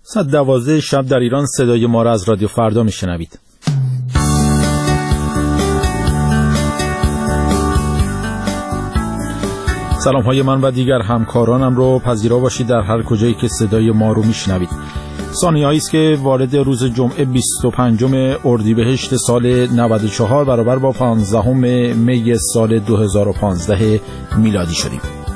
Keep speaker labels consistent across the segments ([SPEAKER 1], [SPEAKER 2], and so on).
[SPEAKER 1] 12 شب در ایران صدای ما را از رادیو فردا میشنوید. سلام های من و دیگر همکارانم رو پذیرا باشید در هر کجایی که صدای ما رو میشنوید. ثانیه‌ای است که وارد روز جمعه 25 اردیبهشت سال 94 برابر با 15 می سال 2015 میلادی شدیم.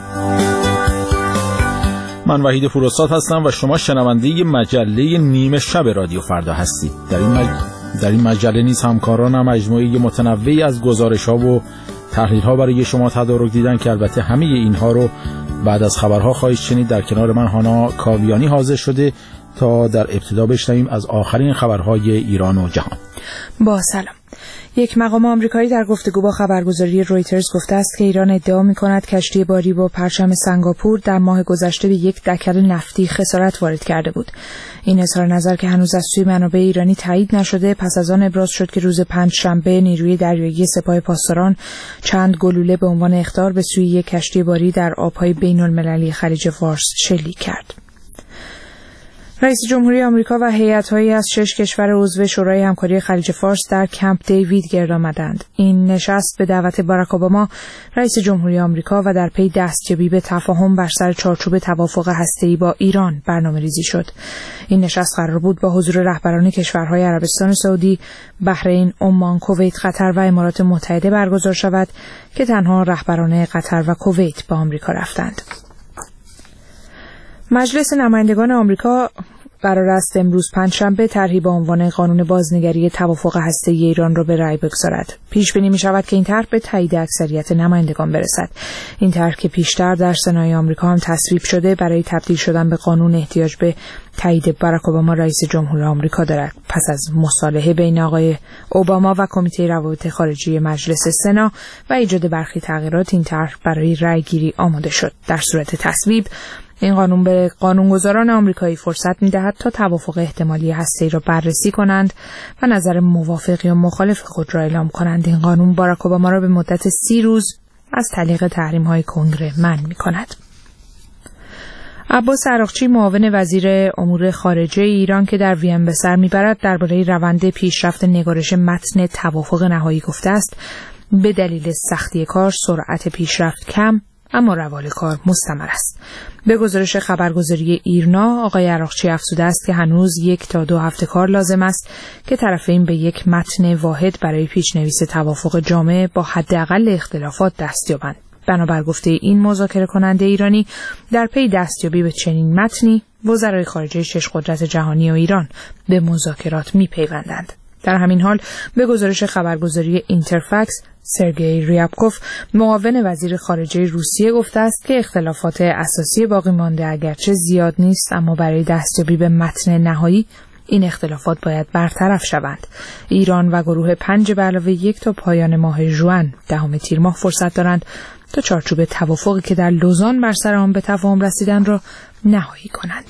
[SPEAKER 1] من وحید فروسات هستم و شما شنونده مجله نیمه شب رادیو فردا هستید. در این مجله نیز همکارانم مجموعه متنوعی از گزارش‌ها و تحلیل‌ها برای شما تدارک دیدن که البته همه اینها رو بعد از خبرها خواهید شنید. در کنار من هانا کاویانی حاضر شده تا در ابتدا بشنویم از آخرین خبرهای ایران و جهان.
[SPEAKER 2] با سلام. یک مقام آمریکایی در گفتگو با خبرگزاری رویترز گفته است که ایران ادعا می‌کند کشتی باری با پرچم سنگاپور در ماه گذشته به یک دکل نفتی خسارت وارد کرده بود. این اظهار نظر که هنوز از سوی منابع ایرانی تایید نشده پس از آن ابراز شد که روز پنجشنبه نیروی دریایی سپاه پاسداران چند گلوله به عنوان اخطار به سوی یک کشتی باری در آب‌های بین‌المللی خلیج فارس شلیک کرد. رئیس جمهوری آمریکا و هیئت‌هایی از 6 کشور عضو شورای همکاری خلیج فارس در کمپ دیوید گرد آمدند. این نشست به دعوت باراک اوباما رئیس جمهوری آمریکا و در پی دستیابی به تفاهم بر سر چارچوب توافق هسته‌ای با ایران برنامه‌ریزی شد. این نشست قرار بود با حضور رهبران کشورهای عربستان سعودی، بحرین، عمان، کویت، قطر و امارات متحده برگزار شود که تنها رهبران قطر و کویت به آمریکا رفتند. مجلس نمایندگان آمریکا قرار است امروز پنجشنبه طرحی با عنوان قانون بازنگری توافق هسته‌ای ایران را به رأی بگذارد. پیش بینی می شود که این طرح به تایید اکثریت نمایندگان برسد. این طرح که پیشتر در سنای آمریکا هم تصویب شده برای تبدیل شدن به قانون احتیاج به تایید باراک اوباما رئیس جمهور آمریکا دارد. پس از مصالحه بین آقای اوباما و کمیته روابط خارجی مجلس سنا و ایجاد برخی تغییرات این طرح برای رأی گیری آماده شد. در صورت تصویب این قانون به قانونگذاران آمریکایی فرصت می‌دهد تا توافق احتمالی هسته‌ای را بررسی کنند و نظر موافق یا مخالف خود را اعلام کنند. این قانون باراک اوباما را به مدت 30 روز از تعلیق تحریم‌های کنگره منع می‌کند. عباس عراقچی معاون وزیر امور خارجه ایران که در وین به سر می‌برد درباره روند پیشرفت نگارش متن توافق نهایی گفته است به دلیل سختی کار سرعت پیشرفت کم اما روال کار مستمر است. به گزارش خبرگزاری ایرنا آقای عراقچی افزوده است که هنوز 1 تا 2 هفته کار لازم است که طرفین به یک متن واحد برای پیشنویس توافق جامع با حداقل اختلافات دست یابند. بنابر گفته این مذاکره کننده ایرانی در پی دستیابی به چنین متنی وزرای خارجه 6 قدرت جهانی و ایران به مذاکرات می‌پیوندند. در همین حال به گزارش خبرگزاری اینترفکس سرگئی ریابکوف معاون وزیر خارجه روسیه گفته است که اختلافات اساسی باقی مانده اگرچه زیاد نیست اما برای دستیابی به متن نهایی این اختلافات باید برطرف شوند. ایران و گروه 5 به علاوه 1 تا پایان ماه ژوئن 10 تیر ماه فرصت دارند تا چارچوب توافقی که در لوزان بر سر آن به تفاهم رسیدن را نهایی کنند.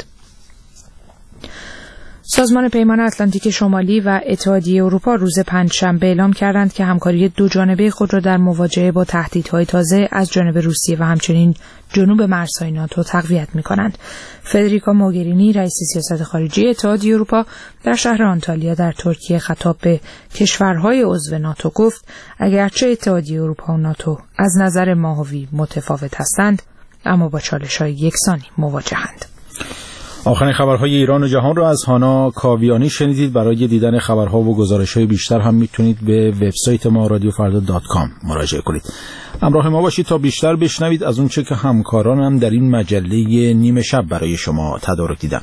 [SPEAKER 2] سازمان پیمان اتلانتیک شمالی و اتحادیه اروپا روز پنجشنبه اعلام کردند که همکاری دو جانبه خود را در مواجهه با تهدیدهای تازه از جانب روسیه و همچنین جنوب مرزهای ناتو تقویت می‌کنند. فدریکا موگرینی رئیس سیاست خارجی اتحادیه اروپا در شهر آنتالیا در ترکیه خطاب به کشورهای عضو ناتو گفت اگرچه اتحادیه اروپا و ناتو از نظر ماهوی متفاوت هستند اما با چالش‌های یکسانی مواجهند.
[SPEAKER 1] آخرین خبرهای ایران و جهان را از هانا کاویانی شنیدید. برای دیدن خبرها و گزارش‌های بیشتر هم میتونید به وبسایت ما radiofarda.com مراجعه کنید. همراه ما باشید تا بیشتر بشنوید از اون چه که همکارانم در این مجله نیمه شب برای شما تدارک دیدن.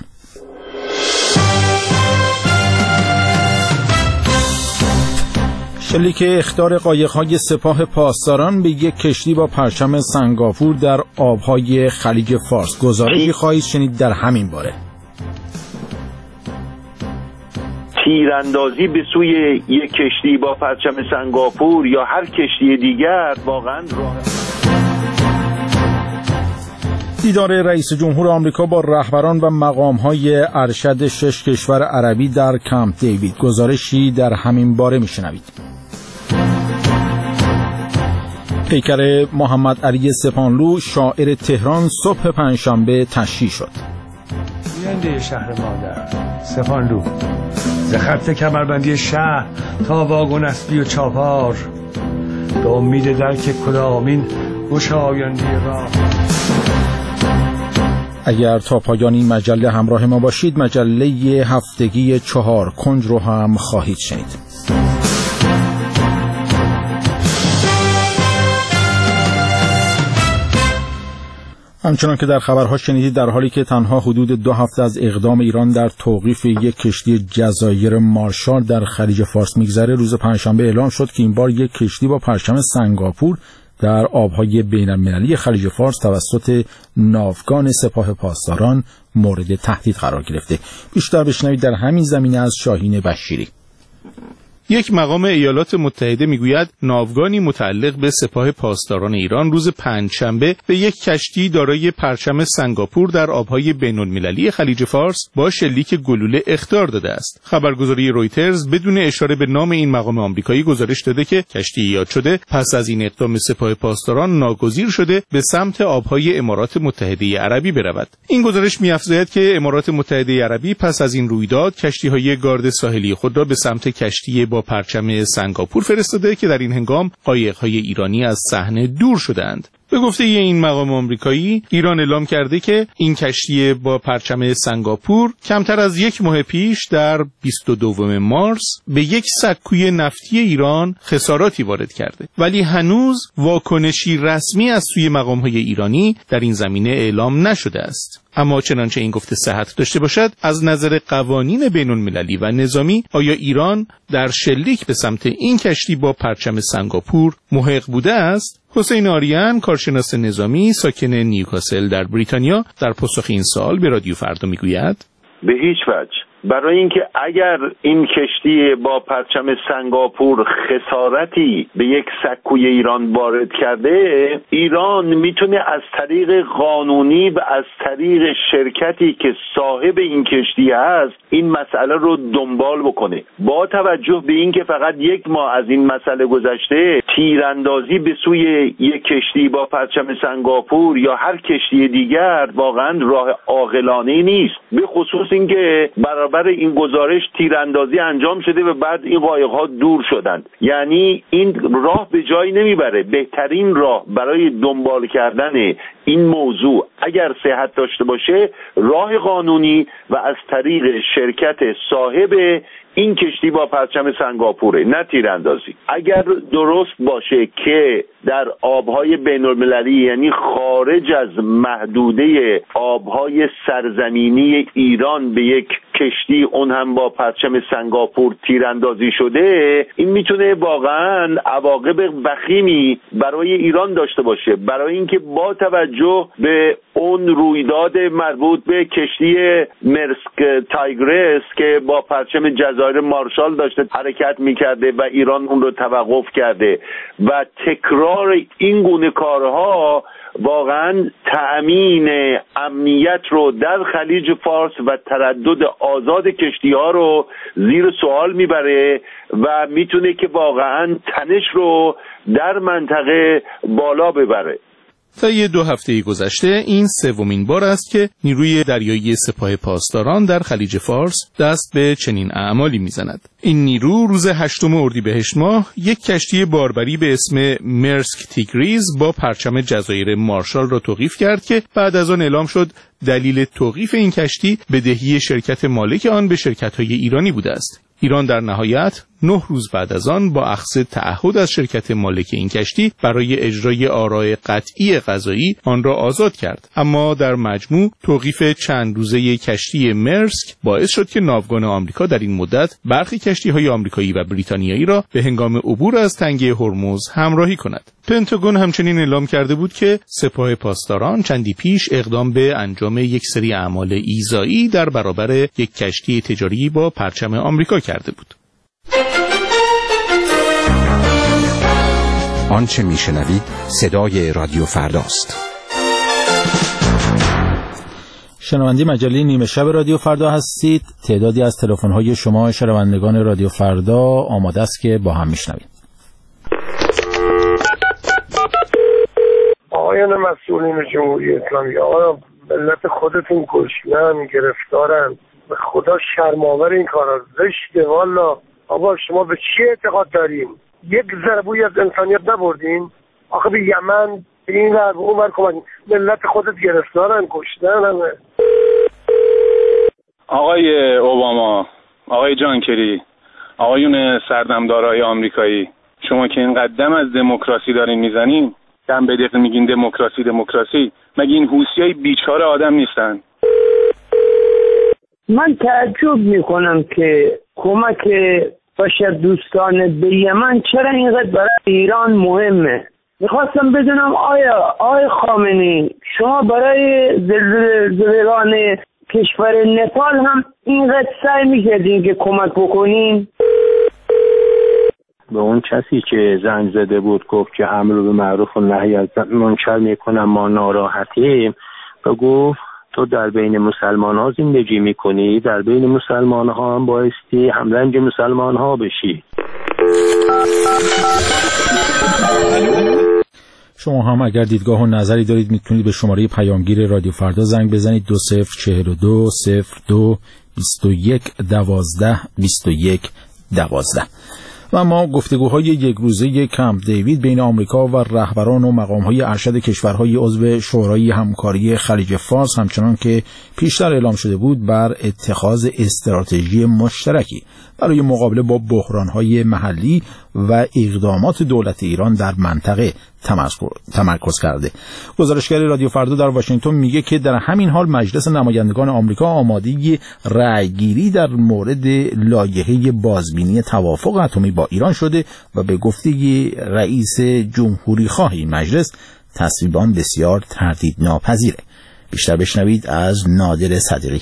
[SPEAKER 1] شلیک اخطار قایق‌های سپاه پاسداران به یک کشتی با پرچم سنگاپور در آب‌های خلیج فارس. گزارشی خواهید شنید در همین باره.
[SPEAKER 3] تیراندازی به سوی یک کشتی با پرچم سنگاپور یا هر کشتی دیگر واقعاً
[SPEAKER 1] دیدار رئیس جمهور آمریکا با رهبران و مقام‌های ارشد 6 کشور عربی در کمپ دیوید. گزارشی در همین باره میشنوید. پیکر محمد علی سپانلو شاعر تهران صبح پنجشنبه تشییع شد.
[SPEAKER 4] آینده شهر مادر سپاندو، ز خط کمربندی شهر تا واگن اسبی و چاپار، به امید درک کدامین گشاینده راه.
[SPEAKER 1] اگر تا پایان این مجله همراه ما باشید، مجله هفتگی 4 کنج رو هم خواهید شنید. همچنان که در خبرها شنیدید، در حالی که تنها حدود 2 هفته از اقدام ایران در توقیف یک کشتی جزایر مارشال در خلیج فارس میگذره، روز پنجشنبه اعلام شد که این بار یک کشتی با پرچم سنگاپور در آبهای بین‌المللی خلیج فارس توسط ناوگان سپاه پاسداران مورد تهدید قرار گرفته. بیشتر بشنوید در همین زمینه از شاهین بشیری.
[SPEAKER 5] یک مقام ایالات متحده میگوید ناوگانی متعلق به سپاه پاسداران ایران روز پنجشنبه به یک کشتی دارای پرچم سنگاپور در آبهای بین‌المللی خلیج فارس با شلیک گلوله اخطار داده است. خبرگزاری رویترز بدون اشاره به نام این مقام آمریکایی گزارش داده که کشتی یاد شده پس از این اقدام سپاه پاسداران ناگزیر شده به سمت آبهای امارات متحده عربی برود. این گزارش می‌افزاید که امارات متحده عربی پس از این رویداد کشتی‌های گارد ساحلی خود را به سمت کشتی با پرچم سنگاپور فرستاده که در این هنگام قایق‌های ایرانی از صحنه دور شدند. به گفته این مقام آمریکایی، ایران اعلام کرده که این کشتی با پرچم سنگاپور کمتر از یک ماه پیش در 22 مارس به یک سکوی نفتی ایران خساراتی وارد کرده، ولی هنوز واکنشی رسمی از سوی مقام‌های ایرانی در این زمینه اعلام نشده است. اما چنانچه این گفته صحت داشته باشد، از نظر قوانین بین‌المللی و نظامی آیا ایران در شلیک به سمت این کشتی با پرچم سنگاپور محق بوده است؟ حسین آریان، کارشناس نظامی ساکن نیوکاسل در بریتانیا، در پاسخ این سوال به رادیو فردا میگوید:
[SPEAKER 3] به هیچ وجه. برای اینکه اگر این کشتی با پرچم سنگاپور خسارتی به یک سکوی ایران وارد کرده، ایران میتونه از طریق قانونی و از طریق شرکتی که صاحب این کشتی هست این مسئله رو دنبال بکنه. با توجه به اینکه فقط 1 ماه از این مسئله گذشته، تیراندازی به سوی یک کشتی با پرچم سنگاپور یا هر کشتی دیگر واقعا راه عاقلانه نیست، به خصوص اینکه برای این گزارش تیراندازی انجام شده و بعد این قایق‌ها دور شدند. یعنی این راه به جایی نمیبره. بهترین راه برای دنبال کردن این موضوع اگر صحت داشته باشه، راه قانونی و از طریق شرکت صاحب این کشتی با پرچم سنگاپوره، نه تیراندازی. اگر درست باشه که در آبهای بین‌المللی، یعنی خارج از محدوده آبهای سرزمینی ایران، به یک کشتی اون هم با پرچم سنگاپور تیراندازی شده، این میتونه واقعا عواقب وخیمی برای ایران داشته باشه. برای اینکه با توجه به اون رویداد مربوط به کشتی مرسک تایگرس که با پرچم جزایر مارشال داشته حرکت میکرده و ایران اون رو توقف کرده و تکرار این گونه کارها واقعا تأمین امنیت رو در خلیج فارس و تردد آزاد کشتی‌ها رو زیر سوال میبره و میتونه که واقعا تنش رو در منطقه بالا ببره.
[SPEAKER 5] طی 2 هفته گذشته این 3مین بار است که نیروی دریایی سپاه پاسداران در خلیج فارس دست به چنین اعمالی میزند. این نیرو روز 8 اردیبهشت ماه یک کشتی باربری به اسم مرسک تیگریز با پرچم جزایر مارشال را توقیف کرد که بعد از آن اعلام شد دلیل توقیف این کشتی بدهی شرکت مالک آن به شرکت‌های ایرانی بوده است. ایران در نهایت 9 روز بعد از آن با اخذ تعهد از شرکت مالک این کشتی برای اجرای آراء قطعی قضایی آن را آزاد کرد، اما در مجموع توقیف چند روزه کشتی مرسک باعث شد که ناوگان آمریکا در این مدت برخی کشتی‌های آمریکایی و بریتانیایی را به هنگام عبور از تنگه هرمز همراهی کند. پنتاگون همچنین اعلام کرده بود که سپاه پاسداران چندی پیش اقدام به انجام یک سری اعمال ایذایی در برابر یک کشتی تجاری با پرچم آمریکا کرده بود.
[SPEAKER 6] آنچه میشنوید صدای رادیو فرداست.
[SPEAKER 1] شنونده مجله نیمه شب رادیو فردا هستید. تعدادی از تلفن‌های شما شنوندگان رادیو فردا آماده است که با هم میشنویم.
[SPEAKER 7] آقایان مسئولین جمهوری اسلامی، آقایان ملت خودتون گشنن، گرفتارن. به خدا شرم‌آور این کارا، زشته والا. بابا شما به چی اعتقاد دارین؟ یک ذره بوی از انسانیت نبردین؟ آخه به یمن به این ور به اون ور کمک، ملت خودت گرفتارن، گشنن همه.
[SPEAKER 8] آقای اوباما، آقای جان کری، آقایون سردمدارای آمریکایی، شما که این قدم از دموکراسی دارین میزنین، دم به دقیقه میگین دموکراسی دموکراسی، مگه این حوثیای بیچاره آدم نیستن؟
[SPEAKER 9] من تعجب میکنم که کمک بشر دوستانه به یمن چرا اینقدر برای ایران مهمه. میخواستم بدونم آیا خامنه‌ای شما برای زلزله‌گان کشور نپال هم اینقدر سعی میکردین که کمک بکنین؟
[SPEAKER 10] به اون کسی که زنگ زده بود گفت که امر به معروف و نهی از منکر میکنم ما ناراحتیم، و گفت تو در بین مسلمان ها زندگی میکنی، در بین مسلمان ها هم بایستی همرنگ مسلمان ها بشی.
[SPEAKER 1] شما هم اگر دیدگاه و نظری دارید میتونید به شماره پیامگیر رادیو فردا زنگ بزنید 2042 02 21 12 21 12. و ما گفتگوهای یک روزه کمپ دیوید بین آمریکا و رهبران و مقامهای ارشد کشورهای عضو شورای همکاری خلیج فارس همچنان که پیشتر اعلام شده بود بر اتخاذ استراتژی مشترکی برای مقابله با بحرانهای محلی و اقدامات دولت ایران در منطقه تمرکز کرده. گزارشگر رادیو فردا در واشنگتن میگه که در همین حال مجلس نمایندگان آمریکا آماده رأیگیری در مورد لایحه بازبینی توافق اتمی با ایران شده و به گفته رئیس جمهوری خواه این مجلس تصویبان بسیار تردیدناپذیره. بیشتر بشنوید از نادر صدیقی.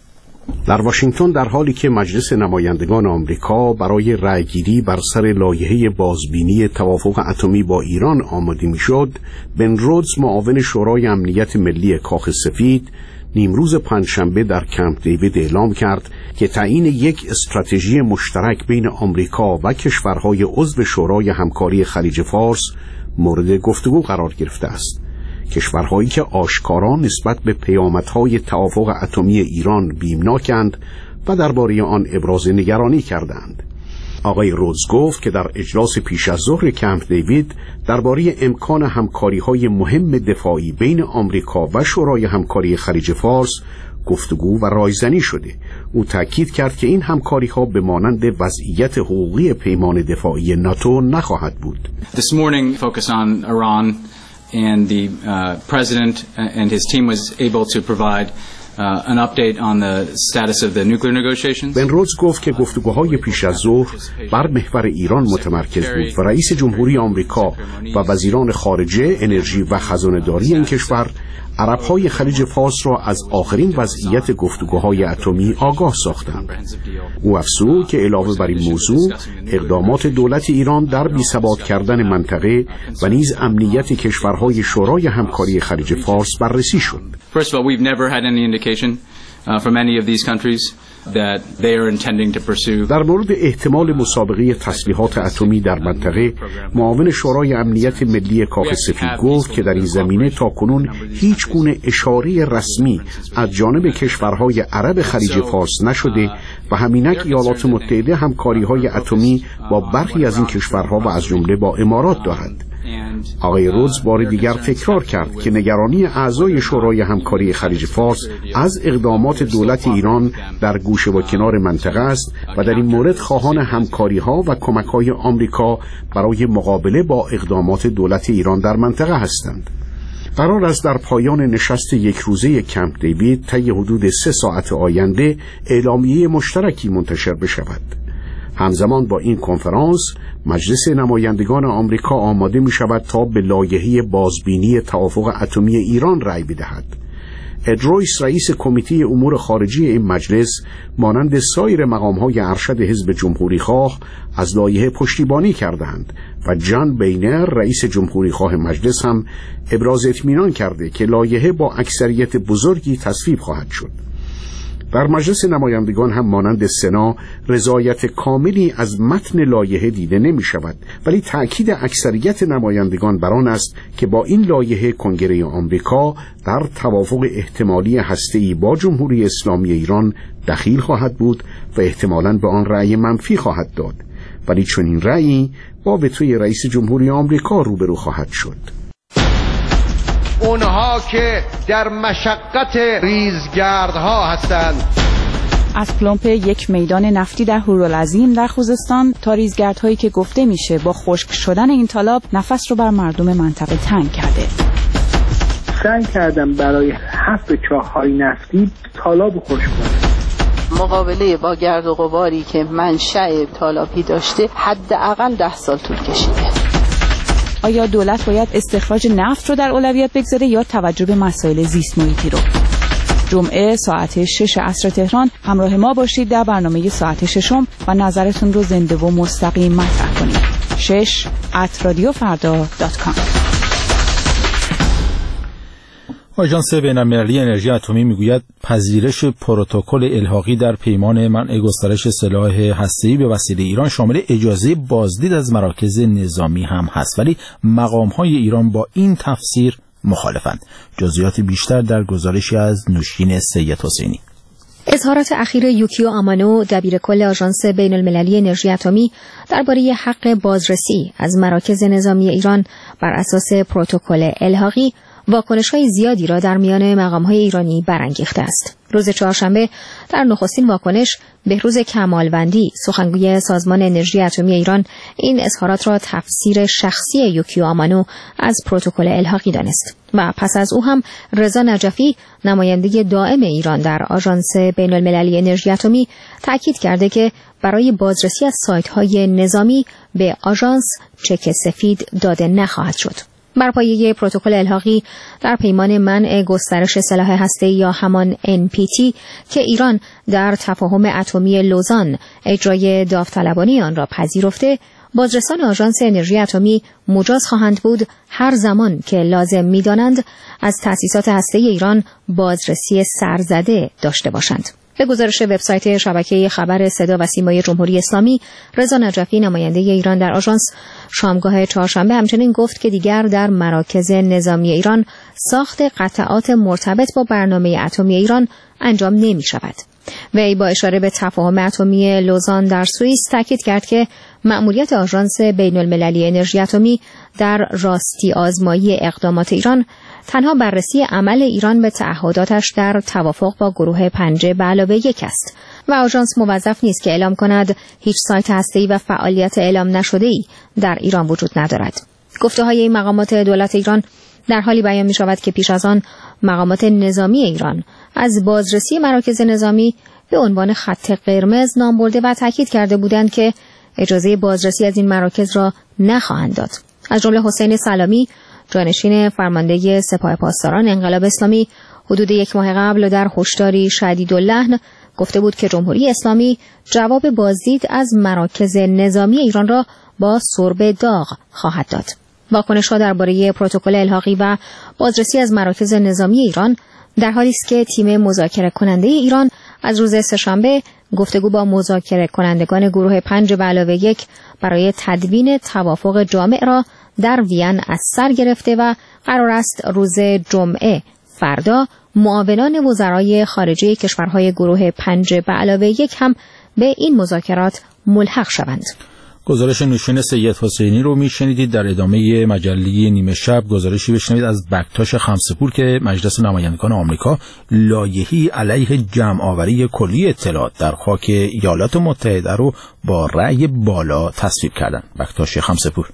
[SPEAKER 11] در واشنگتن در حالی که مجلس نمایندگان آمریکا برای رأیگیری بر سر لایحه بازبینی توافق اتمی با ایران آماده میشد، بن رودز معاون شورای امنیت ملی کاخ سفید نیمروز پنجشنبه در کمپ دیوید اعلام کرد که تعیین یک استراتژی مشترک بین آمریکا و کشورهای عضو شورای همکاری خلیج فارس مورد گفتگو قرار گرفته است. کشورهایی که آشکارا نسبت به پیامدهای توافق اتمی ایران بیمناکند و درباره آن ابراز نگرانی کردند. آقای رودز گفت که در اجلاس پیش از ظهر کمپ دیوید درباره امکان همکاری‌های مهم دفاعی بین آمریکا و شورای همکاری خلیج فارس گفتگو و رایزنی شده. او تاکید کرد که این همکاری‌ها به مانند وضعیت حقوقی پیمان دفاعی ناتو نخواهد بود.
[SPEAKER 12] This morning focused on Iran and the president and his team was able to provide an update on the status of the nuclear negotiations.
[SPEAKER 11] بن رودز گفت که گفتگوهای پیش از ظهر بر محور ایران متمرکز بود و رئیس جمهوری آمریکا و وزیران خارجه، انرژی و خزانه‌داری این کشور عرب‌های خلیج فارس را از آخرین وضعیت گفتگوهای اتمی آگاه ساختند. او افزود که علاوه بر این موضوع اقدامات دولت ایران در بی‌ثبات کردن منطقه و نیز امنیت کشورهای شورای همکاری خلیج فارس بررسی شد.
[SPEAKER 12] First of all, we've never had any indication from any of these countries that they are intending to pursue.
[SPEAKER 11] در مورد احتمال مسابقه تسلیحات اتمی در منطقه، معاون شورای امنیت ملی کاخ سفید گفت که در این زمینه تاکنون هیچ گونه اشاره رسمی از جانب کشورهای عرب خلیج فارس نشده و همینک ایالات متحده همکاری‌های اتمی با برخی از این کشورها و از جمله با امارات دارد. آقای رودز بار دیگر تکرار کرد که نگرانی اعضای شورای همکاری خلیج فارس از اقدامات دولت ایران در گوشه و کنار منطقه است و در این مورد خواهان همکاری‌ها و کمک‌های آمریکا برای مقابله با اقدامات دولت ایران در منطقه هستند. قرار است در پایان نشست یک روزه کمپ دیوید طی حدود 3 ساعت آینده اعلامیه مشترکی منتشر بشود. همزمان با این کنفرانس مجلس نمایندگان آمریکا آماده می شود تا به لایحه بازبینی توافق اتمی ایران رأی بدهد. اد رویس رئیس کمیته امور خارجی این مجلس مانند سایر مقام‌های ارشد حزب جمهوری خواه از لایحه پشتیبانی کردند و جان بینر رئیس جمهوری خواه مجلس هم ابراز اطمینان کرده که لایحه با اکثریت بزرگی تصویب خواهد شد. در مجلس نمایندگان هم مانند سنا رضایت کاملی از متن لایحه دیده نمی شود، ولی تأکید اکثریت نمایندگان بر آن است که با این لایحه کنگره آمریکا در توافق احتمالی هسته‌ای با جمهوری اسلامی ایران دخیل خواهد بود و احتمالاً به آن رأی منفی خواهد داد، ولی چنین رأیی با وتوی رئیس جمهوری آمریکا روبرو خواهد شد.
[SPEAKER 13] اونها که در مشقت ریزگردها هستند،
[SPEAKER 14] از پلمپ یک میدان نفتی در هورالعظیم در خوزستان تا ریزگردهایی که گفته میشه با خشک شدن این تالاب نفس رو بر مردم منطقه تنگ کرده.
[SPEAKER 15] سعی کردم برای حفر چاه‌های نفتی تالاب خشک کنم.
[SPEAKER 16] مقابله با گرد و غباری که منشأ تالابی داشته حداقل 10 سال طول کشیده.
[SPEAKER 14] آیا دولت باید استخراج نفت رو در اولویت بگذاره یا توجه به مسائل زیست محیطی رو؟ جمعه ساعت 6 عصر تهران همراه ما باشید در برنامه ساعت 6 و نظرتون رو زنده و مستقیم مطرح کنید. 6@radiofarda.com.
[SPEAKER 1] آژانس بین‌المللی انرژی اتمی میگوید پذیرش پروتکل الحاقی در پیمان منع گسترش سلاح هسته‌ای به وسیله ایران شامل اجازه بازدید از مراکز نظامی هم هست، ولی مقام‌های ایران با این تفسیر مخالفند. جزئیات بیشتر در گزارشی از نوشین سید حسینی.
[SPEAKER 17] اظهارات اخیر یوکیو آمانو دبیرکل آژانس بین‌المللی انرژی اتمی درباره حق بازرسی از مراکز نظامی ایران بر اساس پروتکل الحاقی واکنش‌های زیادی را در میان مقام‌های ایرانی برانگیخته است. روز چهارشنبه در نخستین واکنش بهروز کمالوندی سخنگوی سازمان انرژی اتمی ایران این اظهارات را تفسیر شخصی یوکیو آمانو از پروتکل الحاقی دانست و پس از او هم رضا نجفی نماینده دائم ایران در آژانس بین‌المللی انرژی اتمی تاکید کرده که برای بازرسی از سایت‌های نظامی به آژانس چک سفید داده نخواهد شد. بر پایه پروتکل الحاقی در پیمان منع گسترش سلاح هسته‌ای یا همان NPT که ایران در تفاهم اتمی لوزان اجرای داوطلبانه آن را پذیرفته، بازرسان آژانس انرژی اتمی مجاز خواهند بود هر زمان که لازم می‌دانند از تأسیسات هسته‌ای ایران بازرسی سرزده داشته باشند. به گزارش وبسایت شبکه خبر صدا و سیمای جمهوری اسلامی، رضا نجفی نماینده ایران در آژانس شامگاه چهارشنبه همچنین گفت که دیگر در مراکز نظامی ایران ساخت قطعات مرتبط با برنامه اتمی ایران انجام نمی شود. وی با اشاره به تفاهم اتمی لوزان در سوئیس تاکید کرد که مأموریت آژانس بین‌المللی انرژی اتمی در راستی آزمایی اقدامات ایران تنها بررسی عمل ایران به تعهداتش در توافق با گروه 5+1 است و آژانس موظف نیست که اعلام کند هیچ سایت هسته‌ای و فعالیت اعلام نشده‌ای در ایران وجود ندارد. گفته‌های این مقامات دولت ایران در حالی بیان می‌شود که پیش از آن مقامات نظامی ایران از بازرسی مراکز نظامی به عنوان خط قرمز نام برده و تاکید کرده بودند که اجازه بازرسی از این مراکز را نخواهند داد. از جمله حسین سلامی جانشین فرمانده سپاه پاسداران انقلاب اسلامی حدود 1 ماه قبل در هشداری شدیداللحن گفته بود که جمهوری اسلامی جواب بازدید از مراکز نظامی ایران را با سرب داغ خواهد داد. واکنش‌ها درباره پروتکل الحاقی و بازرسی از مراکز نظامی ایران در حالی است که تیم مذاکره کننده ایران از روز سه‌شنبه گفتگو با مذاکره کنندگان گروه 5+1 برای تدوین توافق جامع را در وین از سر گرفته و قرار است روز جمعه فردا معاونان وزرای خارجه کشورهای گروه 5+1 هم به این مذاکرات ملحق شوند.
[SPEAKER 1] گزارش نوشین سید حسینی رو میشنیدید. در ادامه مجله نیمه شب گزارشی بشنوید از بکتاش خمسه‌پور که مجلس نمایندگان آمریکا لایحه‌ای علیه جمع‌آوری کلی اطلاعات در خاک ایالات متحده رو با رأی بالا تصویب کردند. بکتاش خمسه‌پور.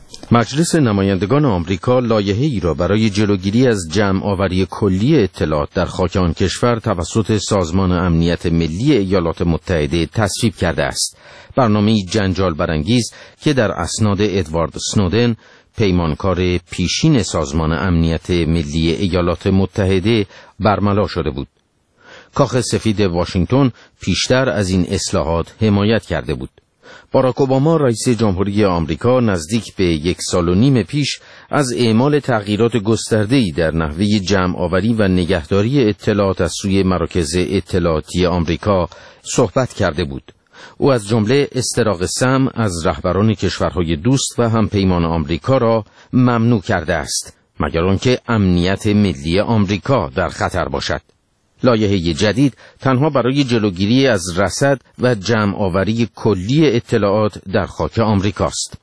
[SPEAKER 18] مجلس نمایندگان آمریکا لایحه‌ای را برای جلوگیری از جمع‌آوری کلی اطلاعات در خاک آن کشور توسط سازمان امنیت ملی ایالات متحده تصویب کرده است. برنامه‌ای جنجال برانگیز که در اسناد ادوارد سنودن، پیمانکار پیشین سازمان امنیت ملی ایالات متحده، برملا شده بود. کاخ سفید واشنگتن پیشتر از این اصلاحات حمایت کرده بود. باراک اوباما رئیس جمهوری آمریکا نزدیک به 1.5 سال پیش از اعمال تغییرات گسترده‌ای در نحوه جمع‌آوری و نگهداری اطلاعات از سوی مراکز اطلاعاتی آمریکا صحبت کرده بود. او از جمله استراق سمع از رهبران کشورهای دوست و همپیمان آمریکا را ممنوع کرده است، مگر آنکه امنیت ملی آمریکا در خطر باشد. لایحه جدید تنها برای جلوگیری از رصد و جمع‌آوری کلی اطلاعات در خاک آمریکاست.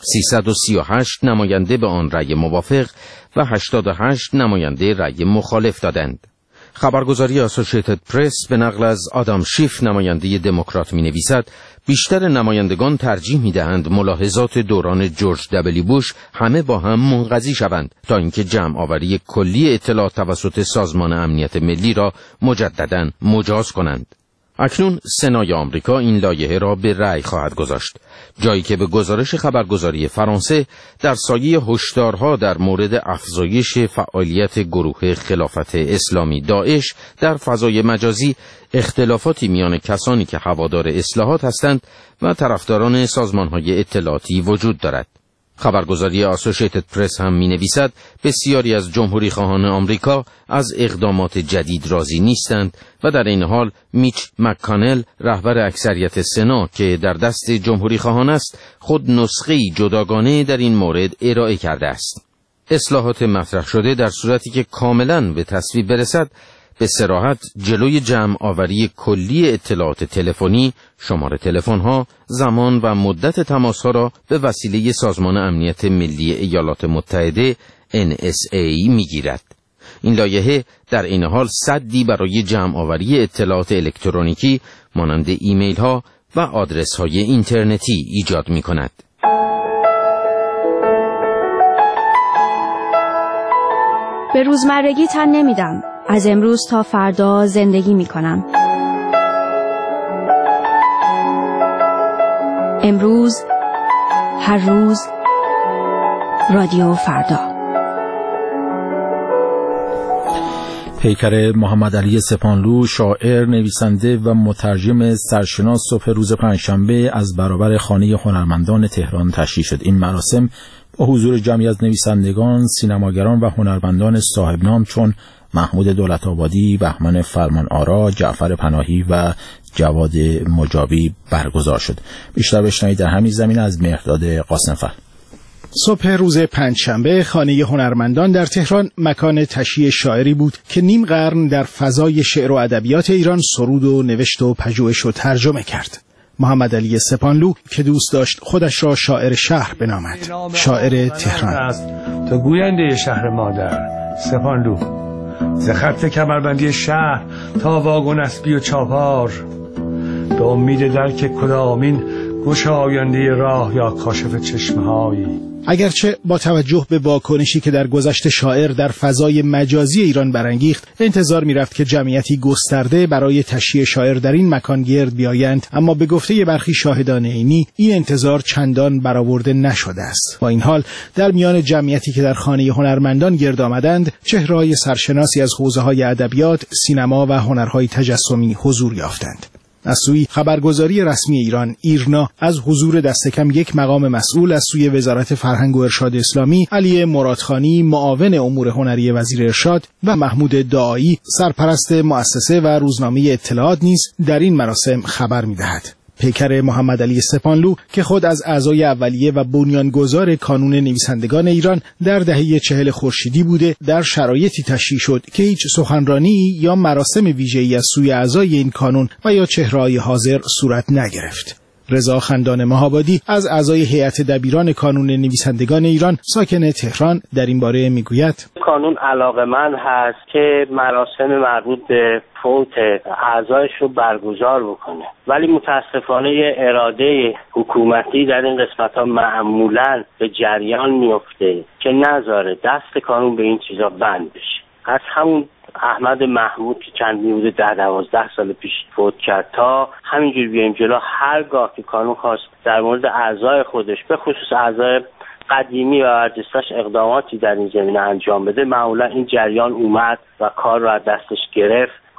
[SPEAKER 18] 338 نماینده به آن رأی موافق و 88 نماینده رأی مخالف دادند. خبرگزاری آسوشیتد پرس به نقل از آدام شیف نماینده دموکرات می‌نویسد بیشتر نمایندگان ترجیح می‌دهند ملاحظات دوران جورج دبلیو بوش همه با هم منقضی شوند تا اینکه جمع‌آوری کلی اطلاعات توسط سازمان امنیت ملی را مجدداً مجاز کنند. اکنون سنای آمریکا این لایحه را به رأی خواهد گذاشت، جایی که به گزارش خبرگزاری فرانسه در سایه هشدارها در مورد افزایش فعالیت گروه خلافت اسلامی داعش در فضای مجازی اختلافاتی میان کسانی که هوادار اصلاحات هستند و طرفداران سازمان‌های اطلاعاتی وجود دارد. خبرگزاری آسوشیتد پرس هم می‌نویسد بسیاری از جمهوری خواهان آمریکا از اقدامات جدید راضی نیستند و در این حال میچ مک‌کانل رهبر اکثریت سنا که در دست جمهوری خواهان است خود نسخه‌ای جداگانه در این مورد ارائه کرده است. اصلاحات مطرح شده در صورتی که کاملاً به تصویب برسد به صراحت جلوی جمع آوری کلی اطلاعات تلفنی، شماره تلفن‌ها، زمان و مدت تماس‌ها را به وسیله سازمان امنیت ملی ایالات متحده NSA می‌گیرد. این لایحه در این حال سدی برای جمع آوری اطلاعات الکترونیکی مانند ایمیل‌ها و آدرس‌های اینترنتی ایجاد می‌کند.
[SPEAKER 19] به روزمرگی تن نمیدم. از امروز تا فردا زندگی می کنم. امروز، هر روز، رادیو فردا.
[SPEAKER 1] پیکر محمد علی سپانلو، شاعر، نویسنده و مترجم سرشناس، صبح روز پنجشنبه از برابر خانه هنرمندان تهران تشییع شد. این مراسم با حضور جمعی از نویسندگان، سینماگران و هنرمندان صاحب نام چون محمود دولت‌آبادی، بهمن فرمان‌آرا، جعفر پناهی و جواد مجابی برگزار شد. بیشتر بشنوید در همین زمینه از مهرداد قاسم‌فر.
[SPEAKER 20] صبح روز پنجشنبه خانه هنرمندان در تهران مکان تشییع شاعری بود که نیم قرن در فضای شعر و ادبیات ایران سرود و نوشت و پژوهش و ترجمه کرد. محمد علی سپانلو که دوست داشت خودش را شاعر شهر بنامد، شاعر تهران.
[SPEAKER 4] تو گوینده شهر مادر سپانلو، ز خط کمربندی شهر تا واگن اسبی و چاپار، به امید درک کدامین گشاینده راه یا کاشف چشمهایی.
[SPEAKER 20] اگرچه با توجه به واکنشی که در گذشته شاعر در فضای مجازی ایران برانگیخت انتظار می‌رفت که جمعیتی گسترده برای تشییع شاعر در این مکان گرد بیایند، اما به گفته برخی شاهدان عینی این انتظار چندان برآورده نشده است. با این حال در میان جمعیتی که در خانه هنرمندان گرد آمدند چهره‌های سرشناسی از حوزه‌های ادبیات، سینما و هنرهای تجسمی حضور یافتند. از سوی خبرگزاری رسمی ایران ایرنا از حضور دست کم یک مقام مسئول از سوی وزارت فرهنگ و ارشاد اسلامی، علی مرادخانی معاون امور هنری وزیر ارشاد و محمود دعایی سرپرست مؤسسه و روزنامه اطلاعات نیز در این مراسم خبر می‌دهد. پیکر محمد علی سپانلو که خود از اعضای اولیه و بنیانگذار کانون نویسندگان ایران در دهه 40 خورشیدی بوده، در شرایطی تشییع شد که هیچ سخنرانی یا مراسم ویژه‌ای از سوی اعضای این کانون و یا چهره‌های حاضر صورت نگرفت. رضا خندان مهابادی از اعضای هیئت دبیران کانون نویسندگان ایران ساکن تهران در این باره میگوید:
[SPEAKER 10] کانون علاقه‌مند هست که مراسم مربوط به فوت اعضایش رو برگزار بکنه، ولی متاسفانه اراده حکومتی در این قسمت‌ها معمولاً به جریان میفته که نذاره دست کانون به این چیزا بند بشه. از همون احمد محمود که چندی بوده 10-12 سال پیش فوت کرد تا همینجور بیایم جلو، هرگاه که کانون خواست در مورد اعضای خودش به خصوص اعضای قدیمی و برجسته‌اش اقداماتی در این زمینه انجام بده، معمولا این جریان اومد و کار رو از دستش گرفت.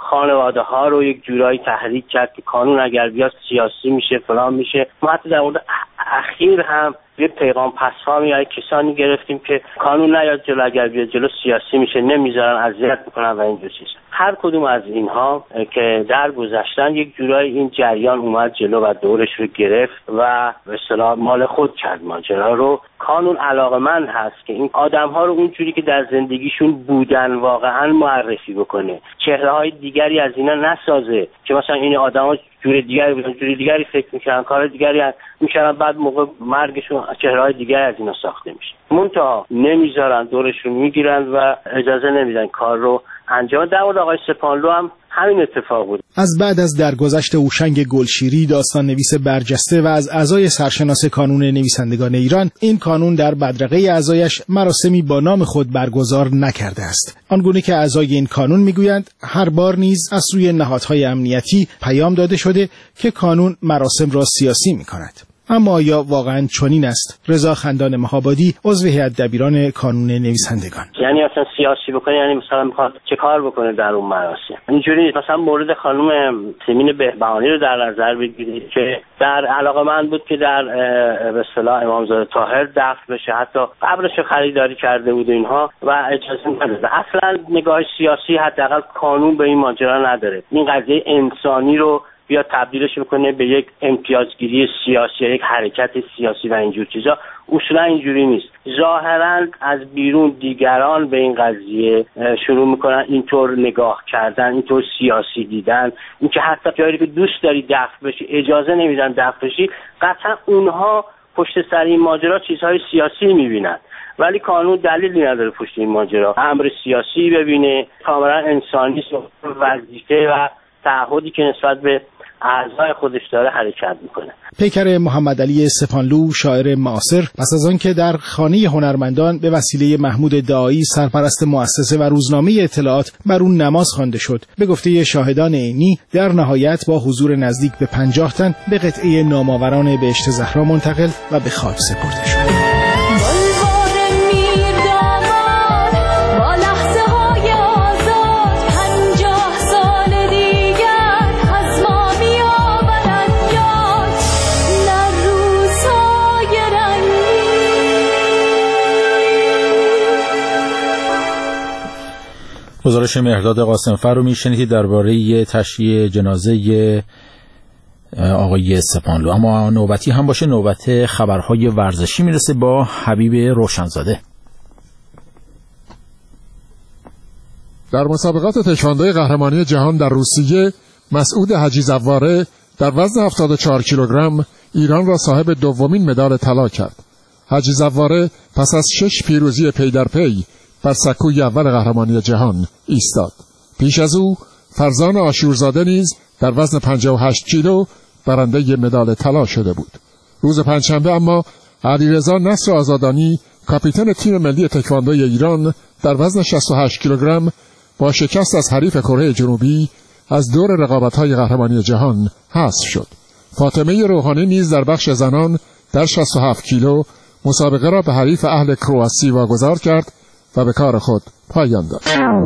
[SPEAKER 10] خانواده ها رو یک جورایی تحریک کرد که قانون اگر بیاد سیاسی میشه فلان میشه. ما حتی در مورد اخیر هم یه پیغام پسفامی از کسانی گرفتیم که قانون نیاد جلو، اگر بیاد جلو سیاسی میشه، نمیذارن، اذیت میکنن و اینجور چیزا. هر کدوم از اینها که در گذشتن یک جورایی این جریان اومد جلو و دورش رو گرفت و به اصطلاح مال خود کرد ماجرا رو. قانون علاقه‌مند هست که این آدم‌ها رو اونجوری که در زندگیشون بودن واقعا معرفی بکنه، چهره‌های دیگری از اینا نسازه که مثلا این آدم‌ها جور دیگری بودن، جور دیگری فکر می‌کردن، کار دیگری می‌کردن، بعد موقع مرگشون چهره‌های دیگری از اینا ساخته میشه. منتها نمیذارن، دورشون میگیرن و اجازه نمیدن کار رو انجام. در مورد آقای سپانلو هم همین اتفاق بود.
[SPEAKER 20] از بعد از درگذشت هوشنگ گلشیری، داستان نویس برجسته و از اعضای سرشناس کانون نویسندگان ایران، این کانون در بدرقه اعضایش مراسمی با نام خود برگزار نکرده است. آنگونه که اعضای این کانون میگویند هر بار نیز از سوی نهادهای امنیتی پیام داده شده که کانون مراسم را سیاسی میکند. اما آیا واقعا چنین است؟ رضا خندان مهابادی، عضو هیئت دبیران کانون نویسندگان:
[SPEAKER 10] یعنی اصلا سیاسی بکنه، یعنی مثلا میخواد چه کار بکنه در اون مراسم؟ اینجوری مثلا مورد خانم سیمین بهبهانی رو در نظر بگیرید که در علاقه‌مند بود که در به اصطلاح امامزاده طاهر دفن بشه، حتی قبرش رو خریداری کرده بود اینها و اجازه نداده. اصلا نگاه سیاسی حداقل قانون به این ماجرا نداره. این قضیه انسانی رو بیا تبدیلش بکنه به یک امتیازگیری سیاسی، یک حرکت سیاسی و اینجور چیزا. اصولا اینجوری نیست. ظاهرا از بیرون دیگران به این قضیه شروع میکنن اینطور نگاه کردن، اینطور سیاسی دیدن، اینکه حتی جایی که دوست داری دفن بشی اجازه نمیدن دفن بشی. قطعا اونها پشت سر این ماجرا چیزهای سیاسی میبینن، ولی قانون دلیلی نداره پشت این ماجرا امر سیاسی ببینه. کاملا انسانی وظیفه و تعهدی که نسبت به اعضای خودش داره حرکت میکنه.
[SPEAKER 20] پیکر محمد علی سپانلو، شاعر معاصر، پس از آن که در خانه هنرمندان به وسیله محمود داعی، سرپرست مؤسسه و روزنامه اطلاعات، بر اون نماز خوانده شد، به گفته شاهدان عینی در نهایت با حضور نزدیک به 50 تن به قطعه نامآوران بهشت زهرا منتقل و به خاک سپرده شد.
[SPEAKER 1] گزارش مهرداد قاسمفر رو میشنیدید درباره تشییع جنازه آقای سپانلو. اما نوبتی هم باشه، نوبت خبرهای ورزشی میرسه با حبیب روشنزاده.
[SPEAKER 21] در مسابقات تکواندوی قهرمانی جهان در روسیه، مسعود حجی زواره در وزن 74 کیلوگرم ایران را صاحب دومین مدال طلا کرد. حجی زواره پس از 6 پیروزی پی در پی بر سکوی اول قهرمانی جهان ایستاد. پیش از او فرزان آشورزاده نیز در وزن 58 کیلو برنده مدال طلا شده بود. روز پنجشنبه اما علیرضا نصر آزادانی، کاپیتان تیم ملی تکواندوی ایران، در وزن 68 کیلوگرم با شکست از حریف کره جنوبی از دور رقابت‌های قهرمانی جهان حذف شد. فاطمه روحانی نیز در بخش زنان در 67 کیلو مسابقه را به حریف اهل کرواسی واگذار کرد و به کار خود پایان داد.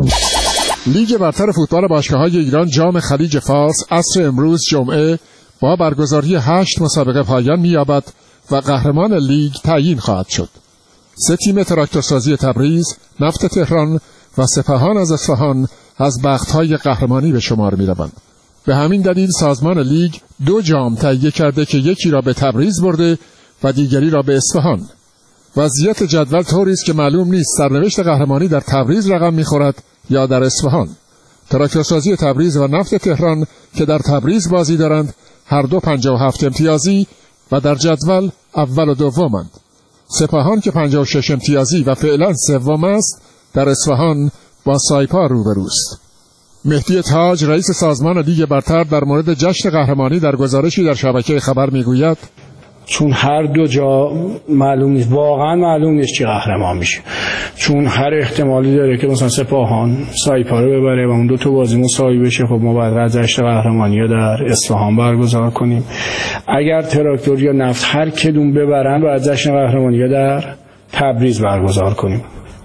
[SPEAKER 21] لیگ برتر فوتبال باشگاه‌های ایران جام خلیج فارس عصر امروز جمعه با برگزاری 8 مسابقه پایان می‌یابد و قهرمان لیگ تعیین خواهد شد. 3 تیم تراکتورسازی تبریز، نفت تهران و سپاهان از اصفهان از بخت‌های قهرمانی به شمار می‌روند. به همین دلیل سازمان لیگ 2 جام تهیه کرده که یکی را به تبریز برده و دیگری را به اصفهان. وضعیت جدول طوری است که معلوم نیست سرنوشت قهرمانی در تبریز رقم می‌خورد یا در اصفهان. تراکتورسازی تبریز و نفت تهران که در تبریز بازی دارند هر دو 57 امتیازی و در جدول اول و دومند. سپاهان که 56 امتیازی و فعلا سوم است در اصفهان با سایپا روبروست. مهدی تاج رئیس سازمان لیگ برتر در مورد جشن قهرمانی در گزارشی در شبکه خبر میگوید
[SPEAKER 22] چون هر دو جا معلوم نیست، واقعا معلوم نیست چی قهرمان میشه، چون هر احتمالی داره که مثلا سپاهان سایپا رو ببره و اون دو تا بازی مساوی بشه. خب ما باید جشن قهرمانی رو در اصفهان برگزار کنیم. اگر تراکتور یا نفت هر کدوم ببرن باید جشن قهرمانی رو در تبریز برگزار کنیم.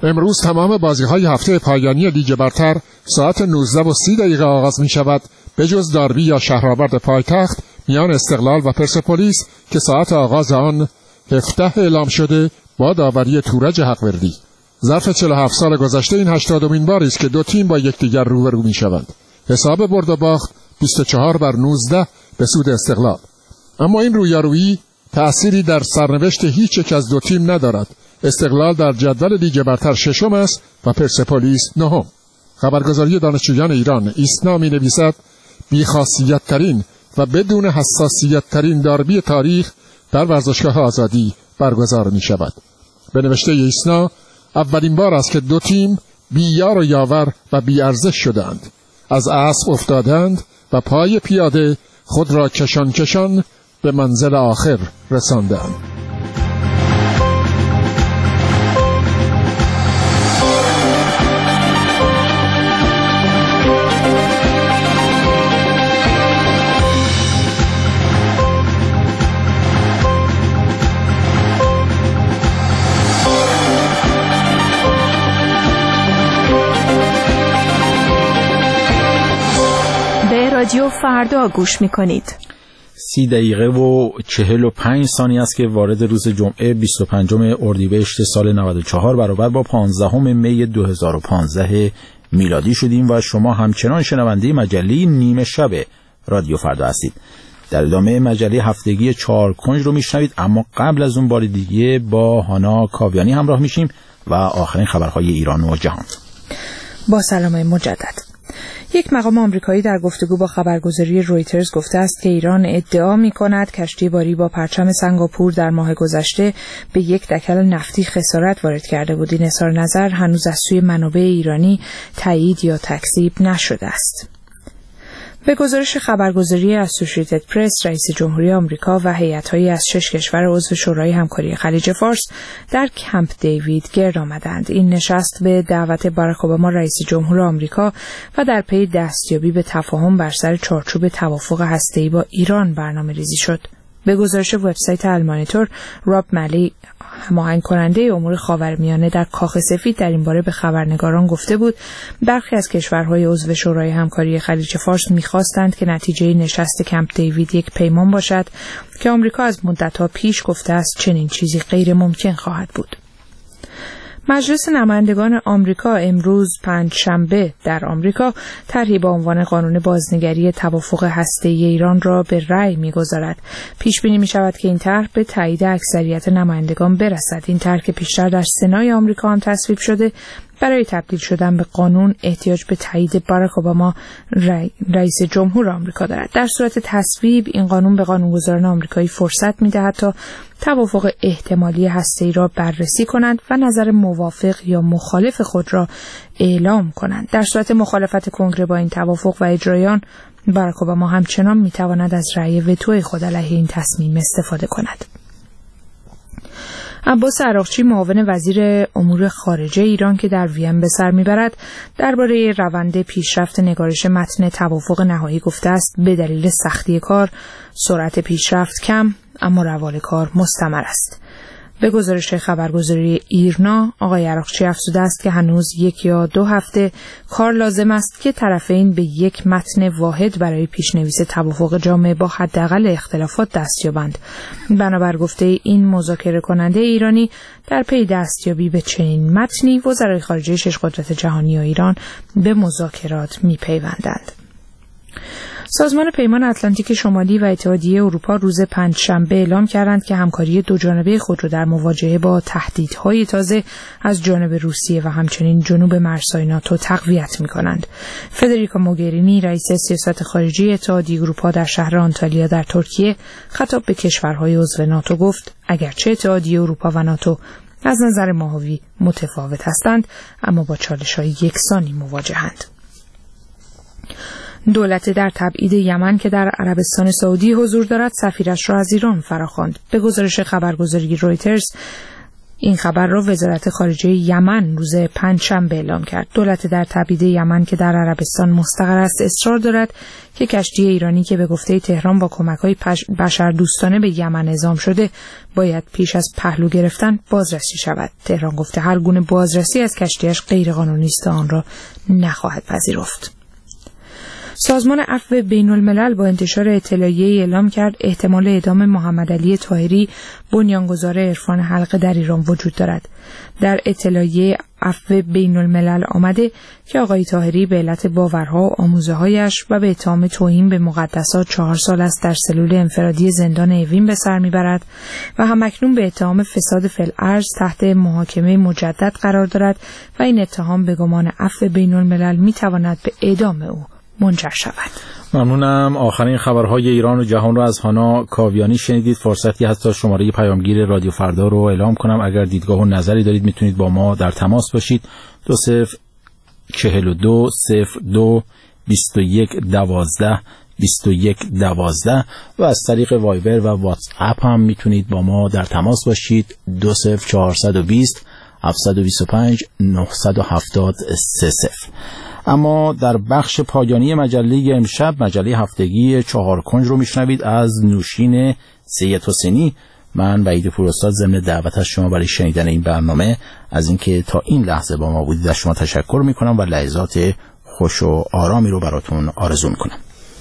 [SPEAKER 21] امروز تمام بازی‌های هفته پایانی لیگ برتر ساعت 19:30 آغاز می‌شود، به جز داربی یا شهرآورد پایتخت میان استقلال و پرسپولیس که ساعت آغاز آن 17 اعلام شده با داوری تورج حقوردی. ظرف 47 سال گذشته این 80مین باری است که دو تیم با یکدیگر روبرو می‌شوند. حساب برد و باخت 24-19 به سود استقلال. اما این رویارویی تأثیری در سرنوشت هیچ یک از دو تیم ندارد. استقلال در جدول لیگ برتر ششم است و پرسپولیس نهم. خبرگزاری دانشجویان ایران ایسنا می‌نویسد بی‌خاصیت‌ترین و بدون حساسیت‌ترین داربی تاریخ در ورزشگاه آزادی برگزار می‌شود. به نوشته ایسنا اولین بار است که دو تیم بی‌یار و یاور و بی‌ارزش شدند. از اسب افتادند و پای پیاده خود را کشان کشان به منزل آخر رساندند.
[SPEAKER 2] رادیو فردا گوش می‌کنید.
[SPEAKER 1] 30 دقیقه و 45 ثانیه است که وارد روز جمعه 25 اردیبهشت سال 94 برابر با 15 می 2015 میلادی شدیم و شما همچنان شنونده مجله نیمه شب رادیو فردا هستید. در ادامه مجله هفتگی 4 کنج رو میشنوید، اما قبل از اون بار دیگه با هانا کاویانی همراه میشیم و آخرین خبرهای ایران و جهان.
[SPEAKER 2] با سلام مجدد. یک مقام آمریکایی در گفتگو با خبرگزاری رویترز گفته است که ایران ادعا می‌کند کشتی باری با پرچم سنگاپور در ماه گذشته به یک دکل نفتی خسارت وارد کرده بود. این اظهار نظر هنوز از سوی منابع ایرانی تایید یا تکذیب نشده است. به گزارش خبرگزاری اسوسییتد پرس، رئیس جمهوری آمریکا و هیئت‌هایی از 6 کشور عضو شورای همکاری خلیج فارس در کمپ دیوید گرد آمدند. این نشست به دعوت باراک اوباما رئیس جمهور آمریکا و در پی دستیابی به تفاهم بر سر چارچوب توافق هسته‌ای با ایران برنامه‌ریزی شد. به گزارش وبسایت المانیتور، راب ملی، هماهنگ کننده امور خاورمیانه در کاخ سفید در این باره به خبرنگاران گفته بود برخی از کشورهای عضو شورای همکاری خلیج فارس می‌خواستند که نتیجه نشست کمپ دیوید یک پیمان باشد که آمریکا از مدت‌ها پیش گفته است چنین چیزی غیر ممکن خواهد بود. مجلس نمایندگان آمریکا امروز پنجشنبه در آمریکا طرحی با عنوان قانون بازنگری توافق هسته‌ای ایران را به رأی می‌گذارد. پیش بینی می‌شود که این طرح به تایید اکثریت نمایندگان برسد. این طرح که پیشتر در سنای آمریکا هم تصویب شده، برای تبدیل شدن به قانون احتیاج به تایید باراک اوباما رئیس جمهور آمریکا دارد. در صورت تصویب این قانون به قانونگذاران آمریکایی فرصت می‌دهد تا توافق احتمالی هسته‌ای را بررسی کنند و نظر موافق یا مخالف خود را اعلام کنند. در صورت مخالفت کنگره با این توافق و اجرای آن، باراک اوباما همچنان می‌تواند از رأی وتوی خود علیه این تصمیم استفاده کند. عباس عراقچی، معاون وزیر امور خارجه ایران که در وین به سر میبرد، درباره روند پیشرفت نگارش متن توافق نهایی گفته است به دلیل سختی کار سرعت پیشرفت کم اما روال کار مستمر است. به گزارش خبرگزاری ایرنا، آقای عراقچی افزوده است که هنوز 1 یا 2 هفته کار لازم است که طرفین به یک متن واحد برای پیشنویس توافق جامع با حداقل اختلافات دست یابند. بنابر گفته این مذاکره کننده ایرانی، در پی دستیابی به چنین متنی وزرای خارجه 6 قدرت جهانی و ایران به مذاکرات می‌پیوندند. سازمان پیمان اتلانتیک شمالی و اتحادیه اروپا روز پنجشنبه اعلام کردند که همکاری دوجانبه خود را در مواجهه با تهدیدهای تازه از جانب روسیه و همچنین جنوب مرزهای ناتو تقویت می‌کنند. فدریکا موگرینی، رئیس سیاست خارجی اتحادیه اروپا، در شهر آنتالیا در ترکیه خطاب به کشورهای عضو ناتو گفت اگرچه اتحادیه اروپا و ناتو از نظر ماهوی متفاوت هستند، اما با چالش‌های یکسانی مواجهند. دولت در تبعید یمن که در عربستان سعودی حضور دارد سفیرش را از ایران فراخواند. به گزارش خبرگزاری رویترز، این خبر را وزارت خارجه یمن روز پنجشنبه اعلام کرد. دولت در تبعید یمن که در عربستان مستقر است اصرار دارد که کشتی ایرانی که به گفته تهران با کمک‌های بشردوستانه به یمن اعزام شده باید پیش از پهلو گرفتن بازرسی شود. تهران گفته هر گونه بازرسی از کشتیش غیرقانونی است و آن را نخواهد پذیرفت. سازمان عفو بین‌الملل با انتشار اطلاعیه‌ای اعلام کرد احتمال اعدام محمد علی طاهری بنیانگذار عرفان حلقه در ایران وجود دارد. در اطلاعیه عفو بین‌الملل آمده که آقای طاهری به علت باورها و آموزه‌هایش و به اتهام توهین به مقدسات 4 سال است در سلول انفرادی زندان اوین به سر میبرد و همکنون به اتهام فساد فی الارض تحت محاکمه مجدد قرار دارد و این اتهام به گمان عفو بین‌الملل میتواند به اعدام او منجر شود.
[SPEAKER 1] ممنونم. آخرین خبرهای ایران و جهان رو از هانا کاویانی شنیدید. فرصتی هست تا شماره پیامگیر رادیو فردا رو اعلام کنم. اگر دیدگاه و نظری دارید میتونید با ما در تماس باشید. 2042 02 21 12 21 12 و از طریق وایبر و واتس اپ هم میتونید با ما در تماس باشید. 20420 725 970 30. اما در بخش پایانی مجله امشب، مجله هفتگی 4 کنج رو میشنوید از نوشین سید حسینی. من وحید پوراستاد ضمن دعوت از شما برای شنیدن این برنامه از اینکه تا این لحظه با ما بودید از شما تشکر میکنم و لحظات خوش و آرامی رو براتون آرزو میکنم.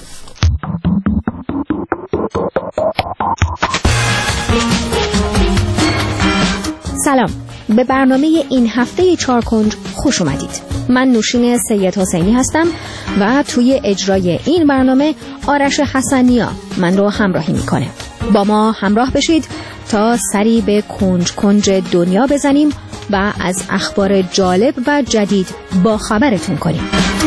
[SPEAKER 17] سلام، به برنامه این هفته 4 کنج خوش اومدید. من نوشین سید حسینی هستم و توی اجرای این برنامه آرش حسنیا من رو همراهی میکنه. با ما همراه بشید تا سری به کنج کنج دنیا بزنیم و از اخبار جالب و جدید با خبرتون کنیم.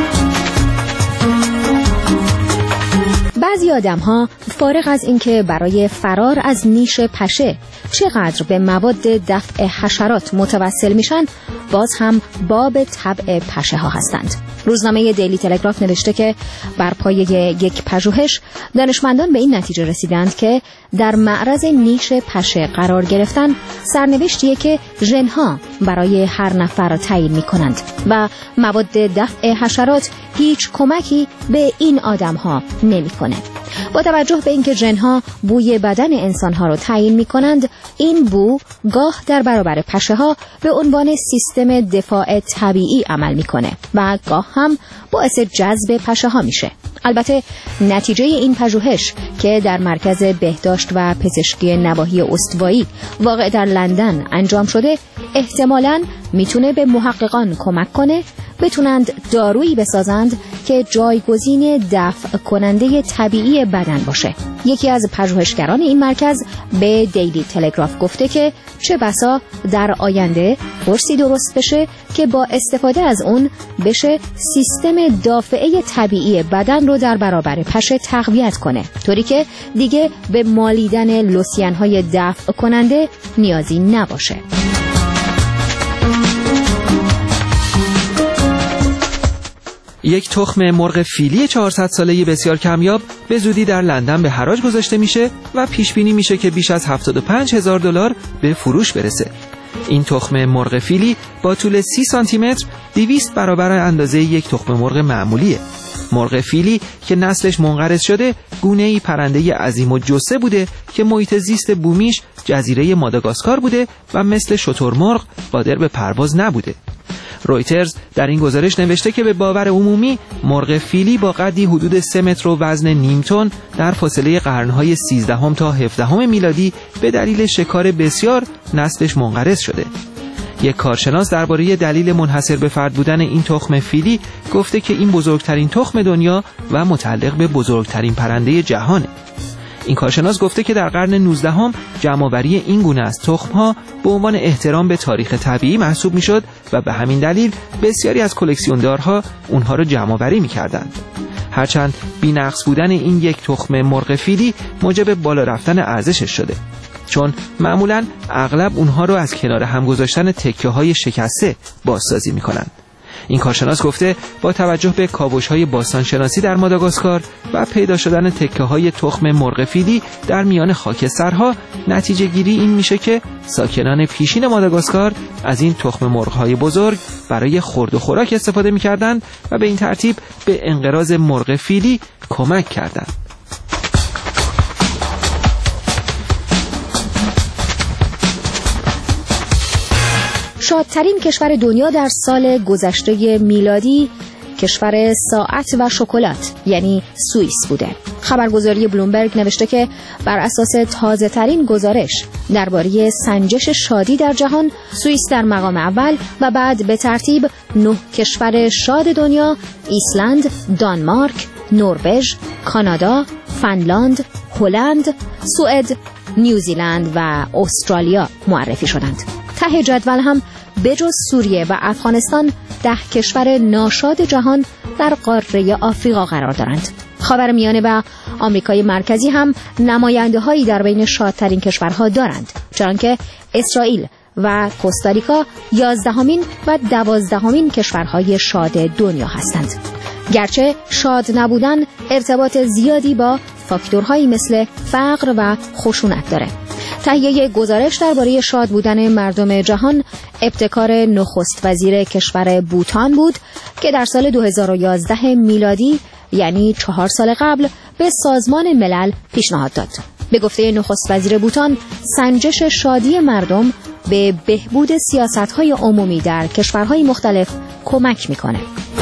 [SPEAKER 17] بعضی آدم‌ها فارغ از اینکه برای فرار از نیش پشه چقدر به مواد دفع حشرات متوسل میشن، باز هم باب طبع پشه ها هستند. روزنامه دیلی تلگراف نوشته که بر پایه یک پژوهش دانشمندان به این نتیجه رسیدند که در معرض نیش پشه قرار گرفتن سرنوشتیه که ژن‌ها برای هر نفر تعیین می‌کنند و مواد دفع حشرات هیچ کمکی به این آدم‌ها نمی‌کنه. با توجه به اینکه ژن‌ها بوی بدن انسان‌ها رو تعیین می‌کنند، این بو گاه در برابر پشه‌ها به عنوان سیستم دفاع طبیعی عمل می‌کنه و گاه هم باعث جذب پشه‌ها میشه. البته نتیجه این پژوهش که در مرکز بهداشت و پزشکی نواحی استوایی واقع در لندن انجام شده احتمالاً میتونه به محققان کمک کنه بتونند دارویی بسازند که جایگزین دفع کننده طبیعی بدن باشه. یکی از پژوهشگران این مرکز به دیلی تلگراف گفته که چه بسا در آینده فرصی درست بشه که با استفاده از اون بشه سیستم دافعه طبیعی بدن رو در برابر پشه تقویت کنه، طوری که دیگه به مالیدن لوسیان‌های دفع کننده نیازی نباشه.
[SPEAKER 3] یک تخم مرغ فیلی 400 ساله‌ای بسیار کمیاب به زودی در لندن به حراج گذاشته میشه و پیش بینی میشه که بیش از $75,000 به فروش برسه. این تخم مرغ فیلی با طول 30 سانتی متر 200 برابر اندازه یک تخم مرغ معمولیه. مرغ فیلی که نسلش منقرض شده گونه‌ای پرنده عظیم الجثه بوده که محیط زیست بومیش جزیره ماداگاسکار بوده و مثل شترمرغ قادر به پرواز نبوده. رویترز در این گزارش نوشته که به باور عمومی مرغ فیلی با قدی حدود 3 متر و وزن نیم تن در فاصله قرن‌های 13 تا 17 میلادی به دلیل شکار بسیار نسلش منقرض شده. یک کارشناس درباره دلیل منحصر به فرد بودن این تخم فیلی گفته که این بزرگترین تخم دنیا و متعلق به بزرگترین پرنده جهانه. این کارشناس گفته که در قرن 19 جمع‌آوری این گونه از تخم‌ها به عنوان احترام به تاریخ طبیعی محسوب می‌شد و به همین دلیل بسیاری از کلکسیوندارها اونها را جمع‌آوری می‌کردند. هرچند بی‌نقص بودن این یک تخم مرغ فیلی موجب بالا رفتن ارزشش شده، چون معمولاً اغلب اونها رو از کنار هم گذاشتن تکه‌های شکسته بازسازی می‌کنند. این کارشناس گفته با توجه به کاوش‌های باستانشناسی در ماداگاسکار و پیدا شدن تکه‌های تخم مرغ فیلی در میان خاکسترها، نتیجه گیری این میشه که ساکنان پیشین ماداگاسکار از این تخم مرغ‌های بزرگ برای خورد و خوراک استفاده می‌کردند و به این ترتیب به انقراض مرغ فیلی کمک کردند.
[SPEAKER 17] شادترین کشور دنیا در سال گذشته میلادی کشور ساعت و شکلات یعنی سوئیس بوده. خبرگزاری بلومبرگ نوشته که بر اساس تازه ترین گزارش درباره سنجش شادی در جهان، سوئیس در مقام اول و بعد به ترتیب 9 کشور شاد دنیا ایسلند، دانمارک، نروژ، کانادا، فنلاند، هلند، سوئد، نیوزیلند و استرالیا معرفی شدند. ته جدول هم بجز سوریه و افغانستان 10 کشور ناشاد جهان در قاره آفریقا قرار دارند. خاورمیانه و آمریکای مرکزی هم نماینده‌هایی در بین شادترین کشورها دارند، چنانکه اسرائیل و کوستاریکا 11مین و 12مین کشورهای شاد دنیا هستند. گرچه شاد نبودن ارتباط زیادی با فاکتورهایی مثل فقر و خشونت داره. تهیه گزارش درباره شاد بودن مردم جهان ابتکار نخست وزیر کشور بوتان بود که در سال 2011 میلادی یعنی 4 سال قبل به سازمان ملل پیشنهاد داد. به گفته نخست وزیر بوتان، سنجش شادی مردم به بهبود سیاست‌های عمومی در کشورهای مختلف کمک می‌کنه.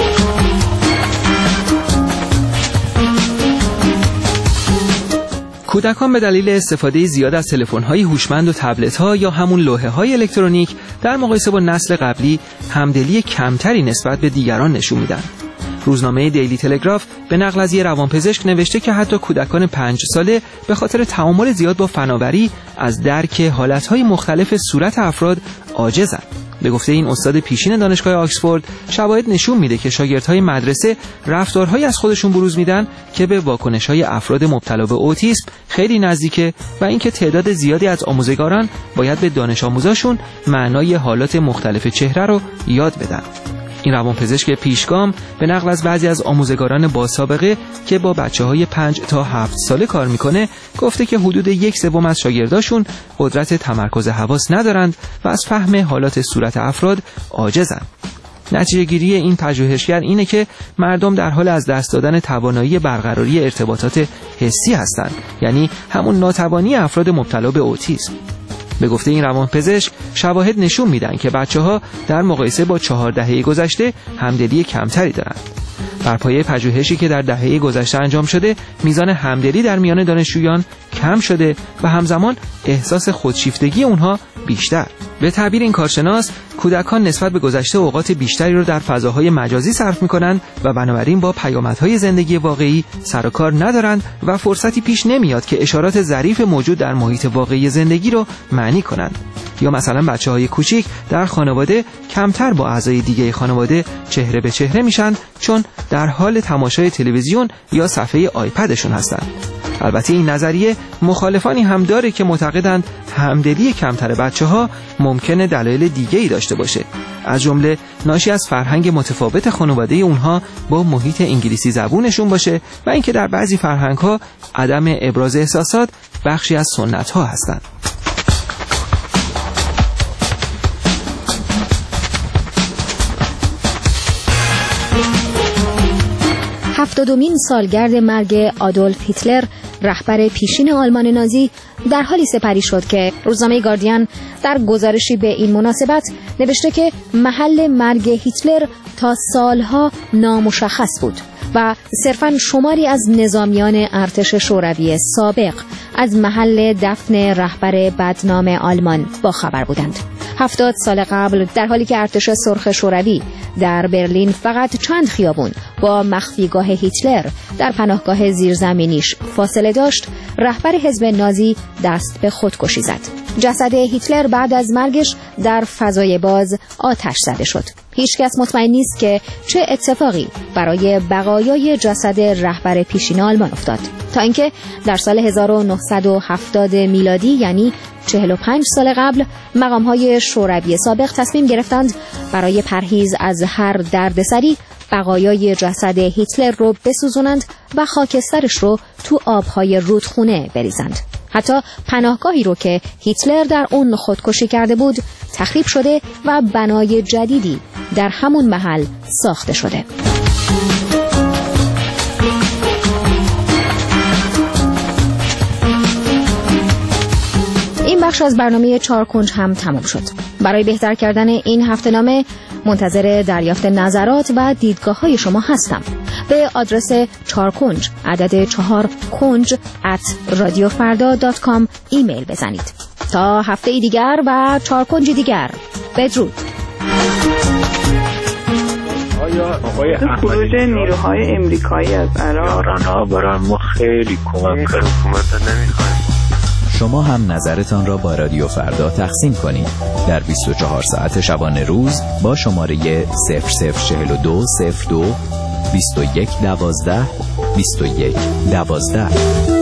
[SPEAKER 3] کودکان به دلیل استفاده زیاد از تلفن‌های هوشمند و تبلت‌ها یا همون لوحه‌های الکترونیک در مقایسه با نسل قبلی همدلی کمتری نسبت به دیگران نشون میدن. روزنامه دیلی تلگراف به نقل از یک روانپزشک نوشته که حتی کودکان 5 ساله به خاطر تعامل زیاد با فناوری از درک حالت‌های مختلف صورت افراد عاجزند. به گفته این استاد پیشین دانشگاه آکسفورد، شواهد نشون میده که شاگردهای مدرسه رفتارهایی از خودشون بروز میدن که به واکنش‌های افراد مبتلا به اوتیسم خیلی نزدیکه و اینکه تعداد زیادی از آموزگاران باید به دانش آموزاشون معنای حالات مختلف چهره رو یاد بدن. این روانپزشک پیشگام به نقل از بعضی از آموزگاران با سابقه که با بچه‌های 5 تا 7 ساله کار میکنه گفته که حدود 1/3 از شاگرداشون قدرت تمرکز حواس ندارند و از فهم حالات صورت افراد عاجزند. نتیجه گیری این پژوهشگر اینه که مردم در حال از دست دادن توانایی برقراری ارتباطات حسی هستند، یعنی همون ناتوانی افراد مبتلا به اوتیسم. به گفته این روانپزشک، شواهد نشون میدن که بچه‌ها در مقایسه با 4 دهه گذشته همدلی کمتری دارند. بر پایه پژوهشی که در دهه گذشته انجام شده، میزان همدلی در میان دانشجویان کم شده و همزمان احساس خودشیفتگی اونها بیشتر. به تعبیر این کارشناس، کودکان نسبت به گذشته اوقات بیشتری رو در فضاهای مجازی صرف می‌کنند و بنابراین با پیامدهای زندگی واقعی سر و کار ندارند و فرصتی پیش نمیاد که اشارات ظریف موجود در محیط واقعی زندگی رو معنی کنند. یا مثلا بچه‌های کوچیک در خانواده کمتر با اعضای دیگه خانواده چهره به چهره میشن چون در حال تماشای تلویزیون یا صفحه آیپدشون هستند. البته این نظریه مخالفانی هم داره که معتقدند همدلی کمتر بچه‌ها ممکنه دلایل دیگه‌ای داشته باشه، از جمله ناشی از فرهنگ متفاوت خانواده اونها با محیط انگلیسی زبونشون باشه و اینکه در بعضی فرهنگ‌ها عدم ابراز احساسات بخشی از سنت‌ها هستند.
[SPEAKER 17] 70مین سالگرد مرگ آدولف هیتلر، رهبر پیشین آلمان نازی، در حالی سپری شد که روزنامه گاردین در گزارشی به این مناسبت نوشته که محل مرگ هیتلر تا سالها نامشخص بود و صرفاً شماری از نظامیان ارتش شوروی سابق از محل دفن رهبر بدنام آلمان باخبر بودند. 70 سال قبل، در حالی که ارتش سرخ شوروی در برلین فقط چند خیابون با مخفیگاه هیتلر در پناهگاه زیرزمینیش فاصله داشت، رهبر حزب نازی دست به خودکشی زد. جسد هیتلر بعد از مرگش در فضای باز آتش زده شد. هیچ کس مطمئن نیست که چه اتفاقی برای بقایای جسد رهبر پیشین آلمان افتاد، تا اینکه در سال 1970 میلادی، یعنی 45 سال قبل مقام‌های شوروی سابق تصمیم گرفتند برای پرهیز از هر دردسری بقایای جسد هیتلر رو بسوزونند و خاکسترش رو تو آبهای رودخونه بریزند. حتی پناهگاهی رو که هیتلر در اون خودکشی کرده بود تخریب شده و بنای جدیدی در همون محل ساخته شده. این بخش از برنامه 4 کنج هم تمام شد. برای بهتر کردن این هفته‌نامه منتظر دریافت نظرات و دیدگاه‌های شما هستم. به آدرس 4 کنج عدد 4 کنج @radiofarda.com ایمیل بزنید. تا هفته دیگر و 4 کنج دیگر، بدرود.
[SPEAKER 5] آقای خروج نیروهای امریکایی از عراق
[SPEAKER 10] برای ما خیلی کمک کرد. حکومت نمیخوایم.
[SPEAKER 6] شما هم نظرتان را با رادیو فردا تقسیم کنید در 24 ساعت شبانه روز با شماره 0042 02 21 12 21 12.